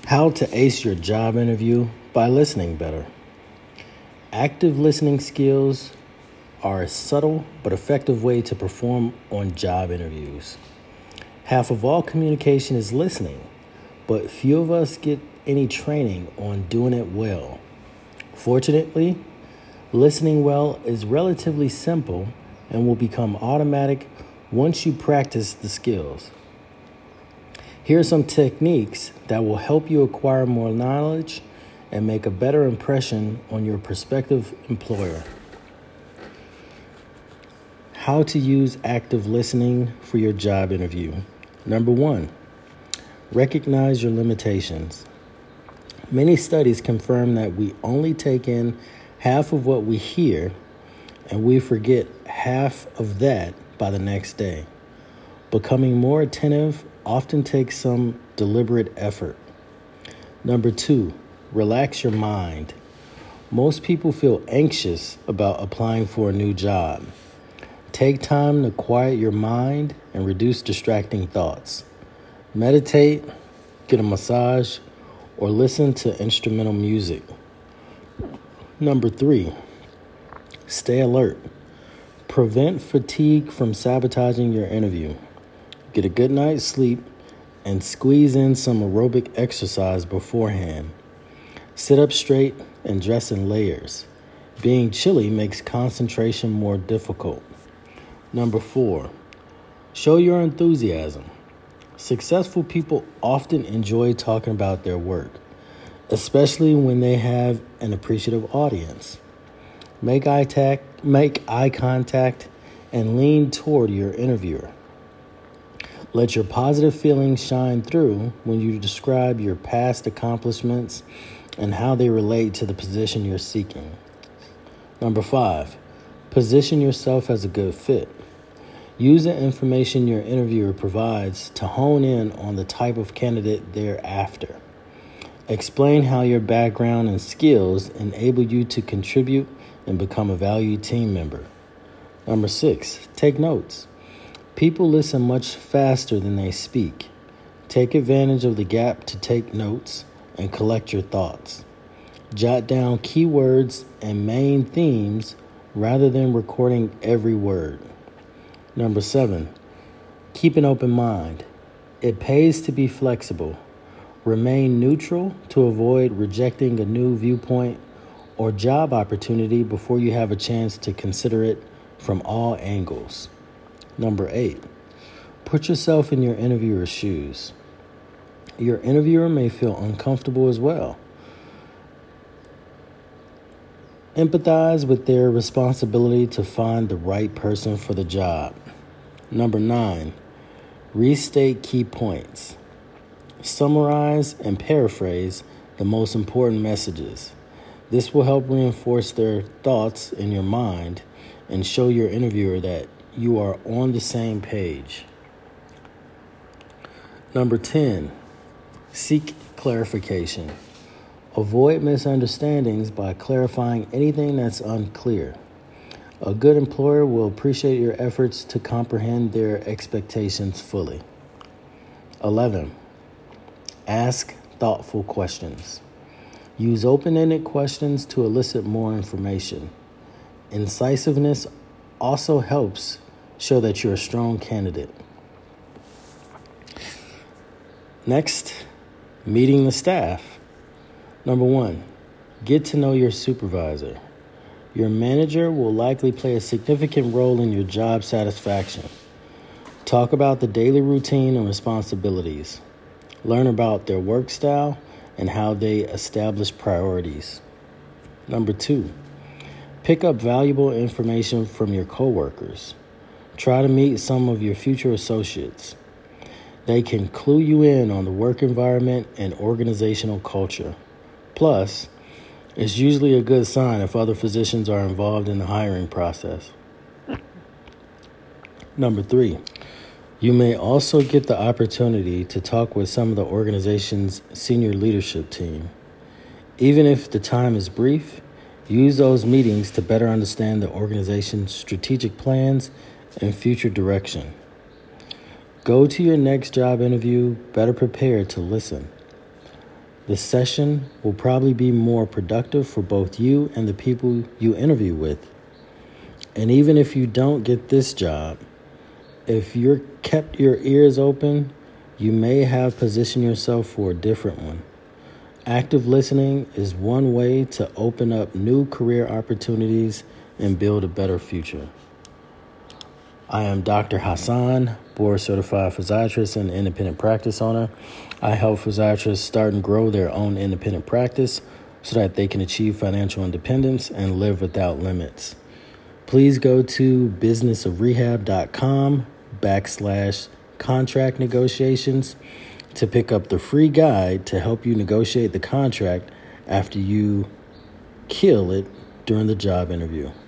How to ace your job interview by listening better. Active listening skills are a subtle but effective way to perform on job interviews. Half of all communication is listening, but few of us get any training on doing it well. Fortunately, listening well is relatively simple and will become automatic once you practice the skills. Here are some techniques that will help you acquire more knowledge and make a better impression on your prospective employer. How to use active listening for your job interview. Number 1, recognize your limitations. Many studies confirm that we only take in half of what we hear, and we forget half of that by the next day. Becoming more attentive often takes some deliberate effort. Number 2, relax your mind. Most people feel anxious about applying for a new job. Take time to quiet your mind and reduce distracting thoughts. Meditate, get a massage, or listen to instrumental music. Number 3, stay alert. Prevent fatigue from sabotaging your interview. Get a good night's sleep and squeeze in some aerobic exercise beforehand. Sit up straight and dress in layers. Being chilly makes concentration more difficult. Number 4, show your enthusiasm. Successful people often enjoy talking about their work, especially when they have an appreciative audience. Make eye contact and lean toward your interviewer. Let your positive feelings shine through when you describe your past accomplishments and how they relate to the position you're seeking. Number 5, position yourself as a good fit. Use the information your interviewer provides to hone in on the type of candidate they're after. Explain how your background and skills enable you to contribute and become a valued team member. Number 6, take notes. People listen much faster than they speak. Take advantage of the gap to take notes and collect your thoughts. Jot down keywords and main themes rather than recording every word. Number 7, keep an open mind. It pays to be flexible. Remain neutral to avoid rejecting a new viewpoint or job opportunity before you have a chance to consider it from all angles. Number 8, put yourself in your interviewer's shoes. Your interviewer may feel uncomfortable as well. Empathize with their responsibility to find the right person for the job. Number 9, restate key points. Summarize and paraphrase the most important messages. This will help reinforce their thoughts in your mind and show your interviewer that you are on the same page. Number 10, seek clarification. Avoid misunderstandings by clarifying anything that's unclear. A good employer will appreciate your efforts to comprehend their expectations fully. 11, ask thoughtful questions. Use open-ended questions to elicit more information. Incisiveness also helps show that you're a strong candidate. Next, meeting the staff. Number 1, get to know your supervisor. Your manager will likely play a significant role in your job satisfaction. Talk about the daily routine and responsibilities. Learn about their work style and how they establish priorities. Number 2, pick up valuable information from your coworkers. Try to meet some of your future associates. They can clue you in on the work environment and organizational culture. Plus, it's usually a good sign if other physicians are involved in the hiring process. Number 3, you may also get the opportunity to talk with some of the organization's senior leadership team. Even if the time is brief, use those meetings to better understand the organization's strategic plans and future direction. Go to your next job interview better prepared to listen. The session will probably be more productive for both you and the people you interview with. And even if you don't get this job, if you're kept your ears open, you may have positioned yourself for a different one. Active listening is one way to open up new career opportunities and build a better future. I am Dr. Hassan, board-certified physiatrist and independent practice owner. I help physiatrists start and grow their own independent practice so that they can achieve financial independence and live without limits. Please go to businessofrehab.com/contract negotiations to pick up the free guide to help you negotiate the contract after you kill it during the job interview.